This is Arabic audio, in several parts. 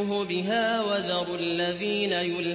يؤمنه بها وذروا الذين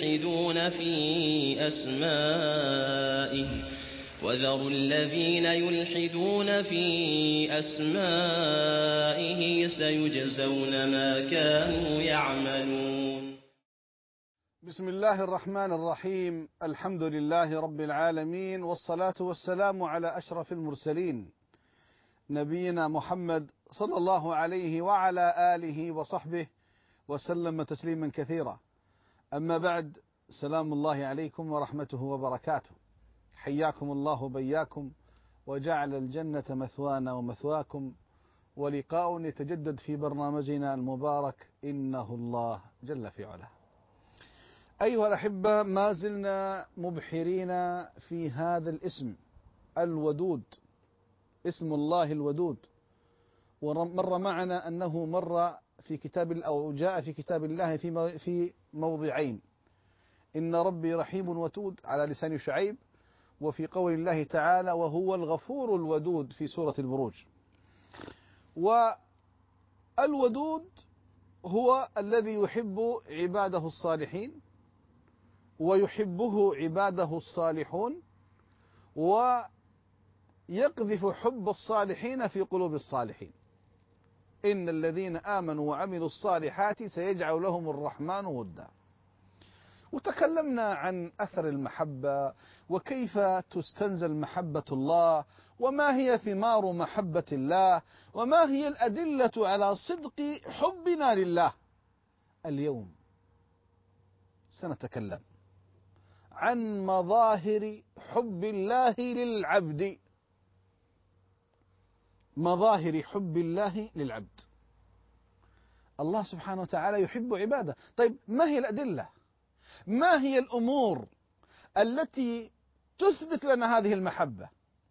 يلحدون في أسمائه سيجزون ما كانوا يعملون. بسم الله الرحمن الرحيم. الحمد لله رب العالمين، والصلاة والسلام على أشرف المرسلين نبينا محمد صلى الله عليه وعلى آله وصحبه وسلم تسليما كثيرا. أما بعد، سلام الله عليكم ورحمته وبركاته. حياكم الله بياكم، وجعل الجنة مثوانا ومثواكم، ولقاء يتجدد في برنامجنا المبارك إنه الله جل في علاه. أيها الأحبة، ما زلنا مبحرين في هذا الاسم الودود، اسم الله الودود. ومر معنا أنه مر في كتاب أو جاء في كتاب الله في موضعين: إن ربي رحيم ودود على لسان شعيب، وفي قول الله تعالى وهو الغفور الودود في سورة البروج. والودود هو الذي يحب عباده الصالحين، ويحبه عباده الصالحون، ويقذف حب الصالحين في قلوب الصالحين. إن الذين آمنوا وعملوا الصالحات سيجعل لهم الرحمن ودا. وتكلمنا عن أثر المحبة، وكيف تستنزل محبة الله، وما هي ثمار محبة الله، وما هي الأدلة على صدق حبنا لله. اليوم سنتكلم عن مظاهر حب الله للعبد. مظاهر حب الله للعبد. الله سبحانه وتعالى يحب عباده. طيب، ما هي الأدلة؟ ما هي الأمور التي تثبت لنا هذه المحبة؟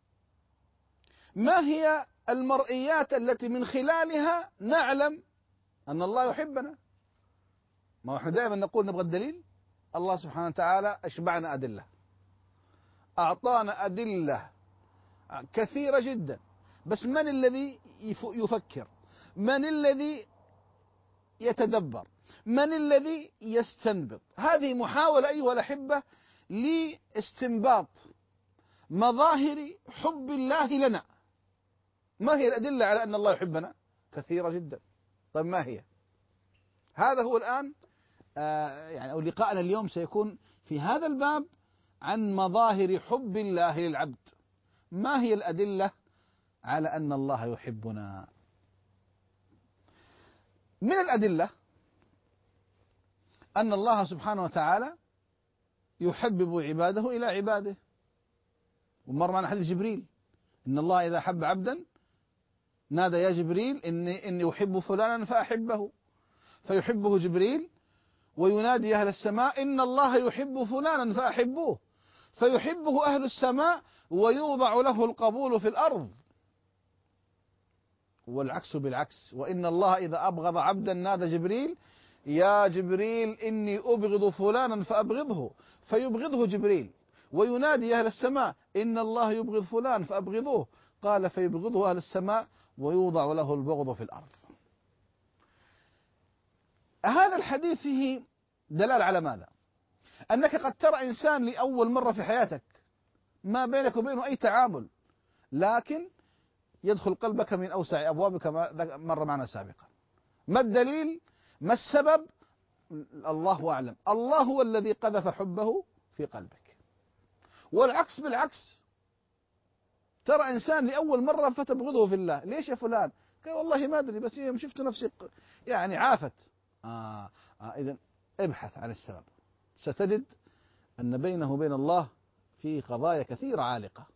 ما هي المرئيات التي من خلالها نعلم أن الله يحبنا؟ ما احنا دائما نقول نبغى الدليل. الله سبحانه وتعالى أشبعنا أدلة، أعطانا أدلة كثيرة جدا، بس من الذي يفكر؟ من الذي يتدبر؟ من الذي يستنبط؟ هذه محاولة أيها الأحبة لاستنباط مظاهر حب الله لنا. ما هي الأدلة على أن الله يحبنا؟ كثيرة جدا. طيب، ما هي؟ هذا هو الآن أو لقاءنا اليوم سيكون في هذا الباب عن مظاهر حب الله للعبد. ما هي الأدلة على أن الله يحبنا؟ من الأدلة أن الله سبحانه وتعالى يحبب عباده إلى عباده. ومر معنا حديث جبريل: إن الله إذا أحب عبدا نادى يا جبريل إني أحب فلانا فأحبه، فيحبه جبريل وينادي أهل السماء إن الله يحب فلانا فأحبوه، فيحبه أهل السماء ويوضع له القبول في الأرض. والعكس بالعكس: وإن الله إذا أبغض عبدا نادى جبريل يا جبريل إني أبغض فلانا فأبغضه، فيبغضه جبريل وينادي أهل السماء إن الله يبغض فلان فأبغضوه، قال فيبغضه أهل السماء ويوضع له البغض في الأرض. هذا الحديث فيه دلالة على ماذا؟ أنك قد ترى إنسان لأول مرة في حياتك، ما بينك وبينه أي تعامل، لكن يدخل قلبك من أوسع أبوابه كما مر معنا سابقا. ما الدليل؟ ما السبب؟ الله أعلم. الله هو الذي قذف حبه في قلبك. والعكس بالعكس: ترى إنسان لأول مرة فتبغضه في الله. ليش يا فلان؟ قال والله ما أدري، بس يوم شفت نفسي عافت. إذن ابحث عن السبب، ستجد أن بينه وبين الله في قضايا كثيرة عالقة.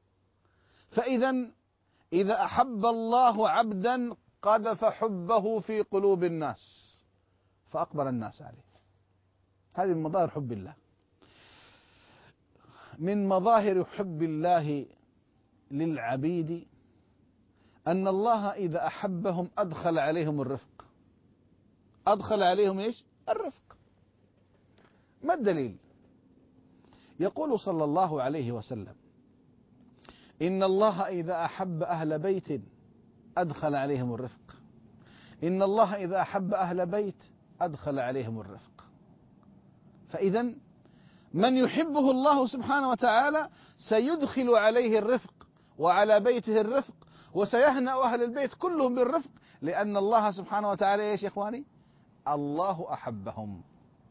إذا أحب الله عبدا قذف حبه في قلوب الناس فأقبل الناس عليه. هذه من مظاهر حب الله. من مظاهر حب الله للعبيد أن الله إذا أحبهم أدخل عليهم الرفق. أدخل عليهم إيش؟ الرفق. ما الدليل؟ يقول صلى الله عليه وسلم: إن الله إذا أحب أهل بيت أدخل عليهم الرفق. إن الله إذا أحب أهل بيت أدخل عليهم الرفق. فإذا من يحبه الله سبحانه وتعالى سيدخل عليه الرفق وعلى بيته الرفق، وسيهنأ أهل البيت كلهم بالرفق، لأن الله سبحانه وتعالى إيش يا إخواني؟ الله أحبهم.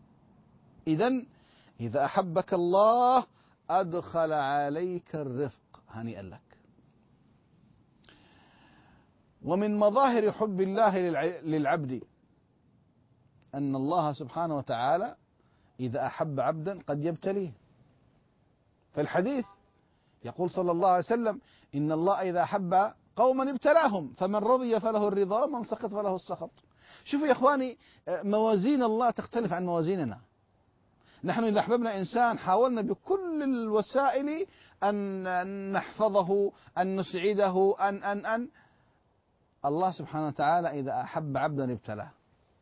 إذا أحبك الله أدخل عليك الرفق، هنيئا لك. ومن مظاهر حب الله للعبد أن الله سبحانه وتعالى إذا أحب عبدا قد يبتليه. فالحديث يقول صلى الله عليه وسلم: إن الله إذا أحب قوما ابتلاهم، فمن رضي فله الرضا ومن سخط فله السخط. شوفوا يا إخواني، موازين الله تختلف عن موازيننا. نحن إذا أحببنا إنسان حاولنا بكل الوسائل أن نحفظه، أن نسعده، أن الله سبحانه وتعالى إذا أحب عبدا ابتلاه.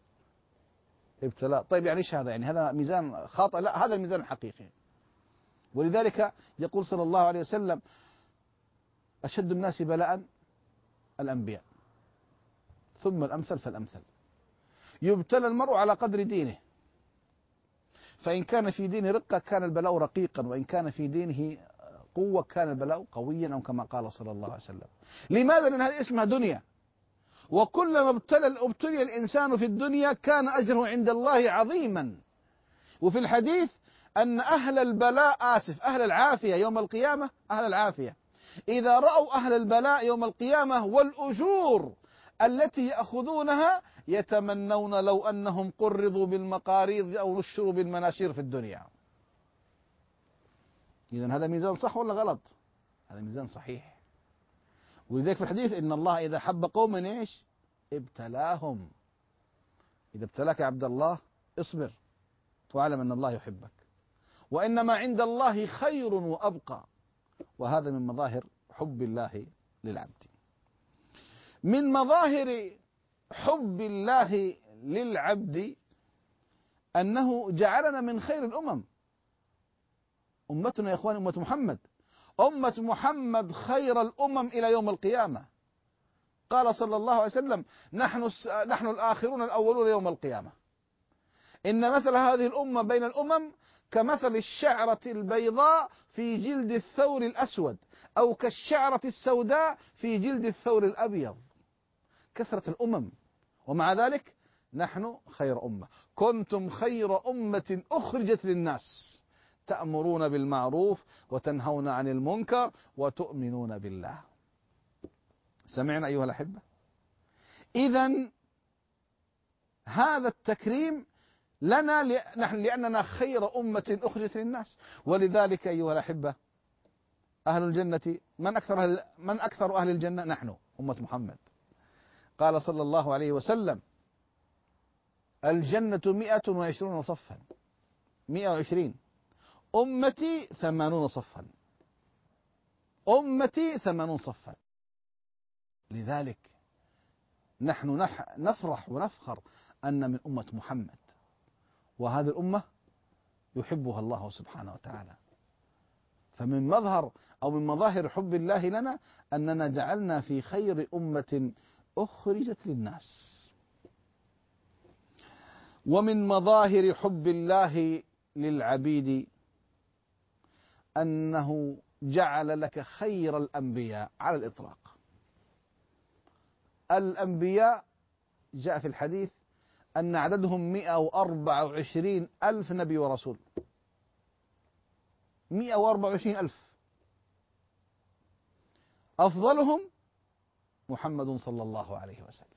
طيب يعني إيش هذا؟ يعني هذا ميزان خاطئ؟ لا، هذا الميزان الحقيقي. ولذلك يقول صلى الله عليه وسلم: أشد الناس بلاء الأنبياء، ثم الأمثل فالأمثل. يبتلى المرء على قدر دينه، فإن كان في دينه رقة كان البلاء رقيقا، وإن كان في دينه قوة كان البلاء قويا، أو كما قال صلى الله عليه وسلم. لماذا؟ لأن هذه اسمها دنيا، وكلما ابتلي الإنسان في الدنيا كان أجره عند الله عظيما. وفي الحديث أن أهل العافية يوم القيامة، أهل العافية إذا رأوا أهل البلاء يوم القيامة والأجور التي يأخذونها يتمنون لو أنهم قرضوا بالمقاريض أو نشروا بالمناشير في الدنيا. إذن هذا ميزان صح ولا غلط؟ هذا ميزان صحيح. ولذلك في الحديث: إن الله إذا حب قوما إيش؟ ابتلاهم. إذا ابتلاك يا عبد الله اصبر واعلم أن الله يحبك، وإنما عند الله خير وأبقى. وهذا من مظاهر حب الله للعبد. من مظاهر حب الله للعبد أنه جعلنا من خير الأمم. أمتنا يا إخواني أمة محمد، أمة محمد خير الأمم إلى يوم القيامة. قال صلى الله عليه وسلم: نحن الآخرون الأولون يوم القيامة. إن مثل هذه الأمة بين الأمم كمثل الشعرة البيضاء في جلد الثور الأسود، أو كالشعرة السوداء في جلد الثور الأبيض. كثرة الأمم، ومع ذلك نحن خير أمة. كنتم خير أمة أخرجت للناس تأمرون بالمعروف وتنهون عن المنكر وتؤمنون بالله. سمعنا أيها الأحبة؟ إذن هذا التكريم لنا نحن لأننا خير أمة أخرجت للناس. ولذلك أيها الأحبة، أهل الجنة من أكثر أهل الجنة؟ نحن أمة محمد. قال صلى الله عليه وسلم: الجنة 120 صفا، 120. أمتي 80 صفا، أمتي 80 صفا. لذلك نحن نفرح ونفخر أن من أمة محمد، وهذه الأمة يحبها الله سبحانه وتعالى. فمن مظهر أو من مظاهر حب الله لنا أننا جعلنا في خير أمة أخرجت للناس. ومن مظاهر حب الله للعبيد أنه جعل لك خير الأنبياء على الإطلاق. الأنبياء جاء في الحديث أن عددهم 124 ألف نبي ورسول، 124 ألف. أفضلهم محمد صلى الله عليه وسلم.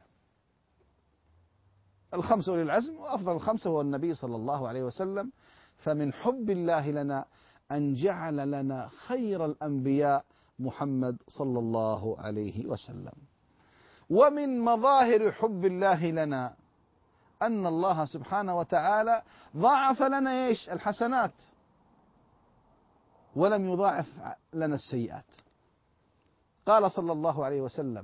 الخمسة أولي العزم، وأفضل الخمسة هو النبي صلى الله عليه وسلم. فمن حب الله لنا أن جعل لنا خير الأنبياء محمد صلى الله عليه وسلم. ومن مظاهر حب الله لنا أن الله سبحانه وتعالى ضاعف لنا إيش؟ الحسنات، ولم يضاعف لنا السيئات. قال صلى الله عليه وسلم: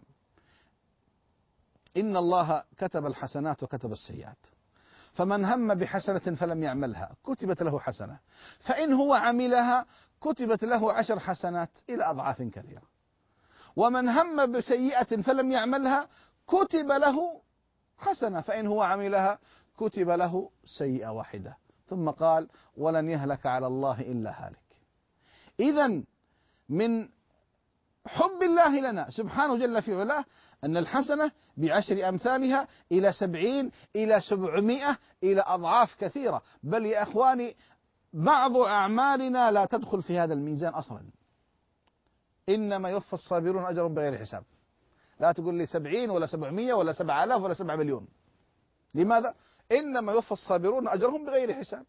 إن الله كتب الحسنات وكتب السيئات، فمن هم بحسنة فلم يعملها كتبت له حسنة، فإن هو عملها كتبت له 10 حسنات إلى أضعاف كثيرة، ومن هم بسيئة فلم يعملها كتب له حسنة، فإن هو عملها كتب له سيئة واحدة، ثم قال ولن يهلك على الله إلا هالك. إذن من حب الله لنا سبحانه جل في علاه أن الحسنة ب10 أمثالها إلى 70 إلى 700 إلى أضعاف كثيرة. بل يا أخواني بعض أعمالنا لا تدخل في هذا الميزان أصلا. إنما يوفى الصابرون أجرهم بغير حساب. لا تقول لي 70 ولا 700 ولا 7000 ولا 7 مليون. لماذا؟ إنما يوفى الصابرون أجرهم بغير حساب.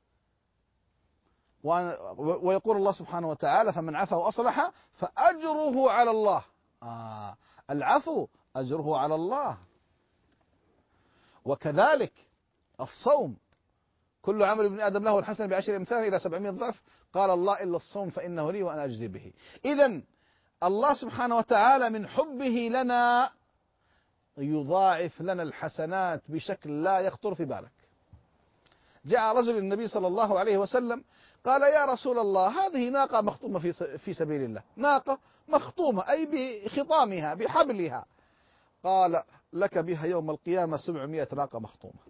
ويقول الله سبحانه وتعالى فمن عفا وأصلح فأجره على الله. العفو أجره على الله. وكذلك الصوم كل عمل ابن آدم له الحسنة ب10 أمثال إلى 700 ضعف، قال الله إلا الصوم فإنه لي وأنا أجزي به. إذن الله سبحانه وتعالى من حبه لنا يضاعف لنا الحسنات بشكل لا يخطر في بالك. جاء رجل النبي صلى الله عليه وسلم قال يا رسول الله هذه ناقة مخطومة في سبيل الله، ناقة مخطومة أي بخطامها بحبلها. قال لك بها يوم القيامة 700 ناقة مخطومة.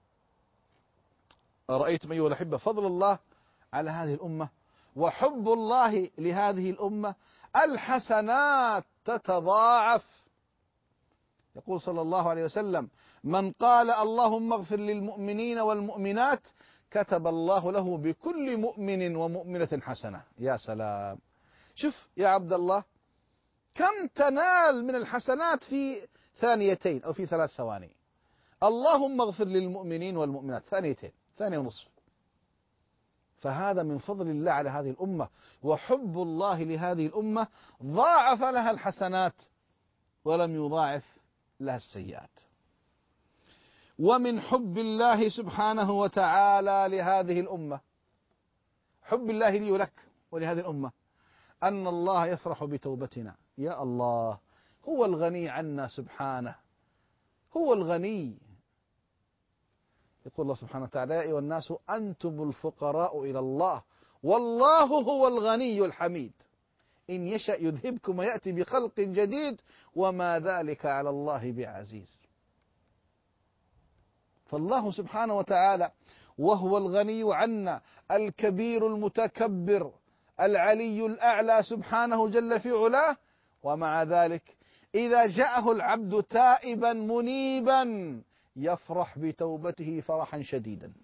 أرأيتم أيها الأحبة فضل الله على هذه الأمة وحب الله لهذه الأمة. الحسنات تتضاعف. يقول صلى الله عليه وسلم من قال اللهم اغفر للمؤمنين والمؤمنات كتب الله له بكل مؤمن ومؤمنة حسنة. يا سلام، شوف يا عبد الله كم تنال من الحسنات في ثانيتين أو في 3 ثواني. اللهم اغفر للمؤمنين والمؤمنات ثانيتين، 2.5. فهذا من فضل الله على هذه الأمة وحب الله لهذه الأمة ضاعف لها الحسنات ولم يضاعف لها السيئات. ومن حب الله سبحانه وتعالى لهذه الأمة، حب الله لي ولك ولهذه الأمة، أن الله يفرح بتوبتنا. يا الله، هو الغني عنا سبحانه، هو الغني. يقول الله سبحانه وتعالى يا أيها الناس أنتم الفقراء إلى الله والله هو الغني الحميد إن يشأ يذهبكم ويأتي بخلق جديد وما ذلك على الله بعزيز. فالله سبحانه وتعالى وهو الغني عنا الكبير المتكبر العلي الأعلى سبحانه جل في علاه، ومع ذلك إذا جاءه العبد تائبا منيبا يفرح بتوبته فرحا شديدا.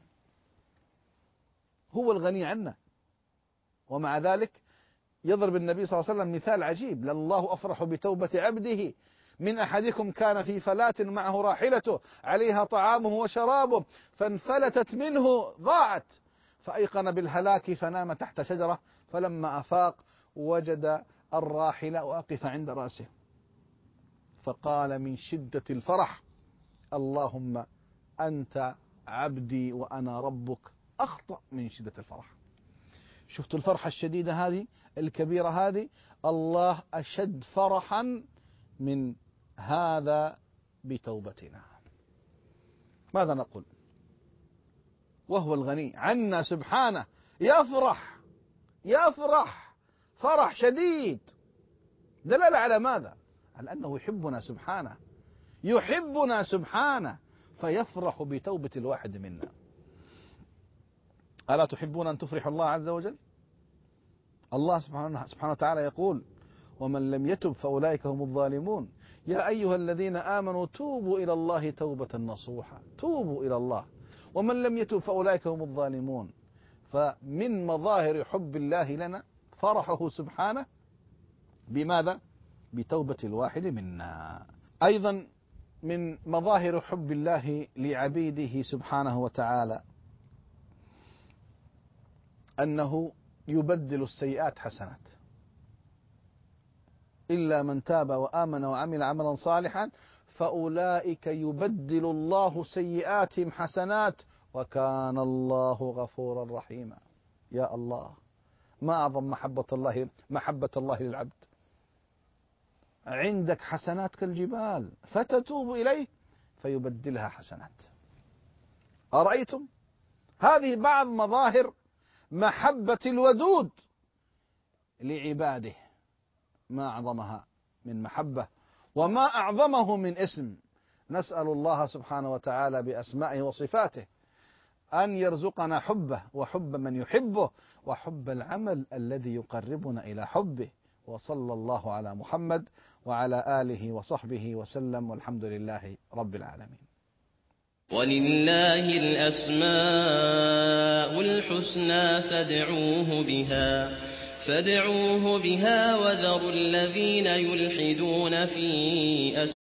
هو الغني عنا، ومع ذلك يضرب النبي صلى الله عليه وسلم مثال عجيب: لله أفرح بتوبة عبده من أحدكم كان في فلاة معه راحلته عليها طعامه وشرابه فانفلتت منه ضاعت فأيقن بالهلاك فنام تحت شجرة فلما أفاق وجد الراحلة واقفة عند رأسه فقال من شدة الفرح اللهم أنت عبدي وأنا ربك، أخطأ من شدة الفرح. شفت الفرحة الشديدة هذه الكبيرة هذه؟ الله أشد فرحا من هذا بتوبتنا. ماذا نقول؟ وهو الغني عنا سبحانه يفرح فرح شديد. دلالة على ماذا؟ على أنه يحبنا سبحانه فيفرح بتوبة الواحد منا. ألا تحبون أن تفرحوا الله عز وجل؟ الله سبحانه وتعالى يقول ومن لم يتب فأولئك هم الظالمون. يا أيها الذين آمنوا توبوا إلى الله توبة نصوحا، توبوا إلى الله. ومن لم يتب فأولئك هم الظالمون. فمن مظاهر حب الله لنا فرحه سبحانه بماذا؟ بتوبة الواحد منا. أيضا من مظاهر حب الله لعبيده سبحانه وتعالى أنه يبدل السيئات حسنات. إلا من تاب وآمن وعمل عملا صالحا فأولئك يبدل الله سيئاتهم حسنات وكان الله غفورا رحيما. يا الله، ما أعظم محبة الله للعبد. عندك حسنات كالجبال فتتوب إليه فيبدلها حسنات. أرأيتم؟ هذه بعض مظاهر محبة الودود لعباده. ما أعظمها من محبة وما أعظمه من اسم. نسأل الله سبحانه وتعالى بأسمائه وصفاته أن يرزقنا حبه وحب من يحبه وحب العمل الذي يقربنا إلى حبه. وصلى الله على محمد وعلى آله وصحبه وسلم، والحمد لله رب العالمين. ولله الأسماء الحسنى فادعوه بها وذروا الذين يلحدون في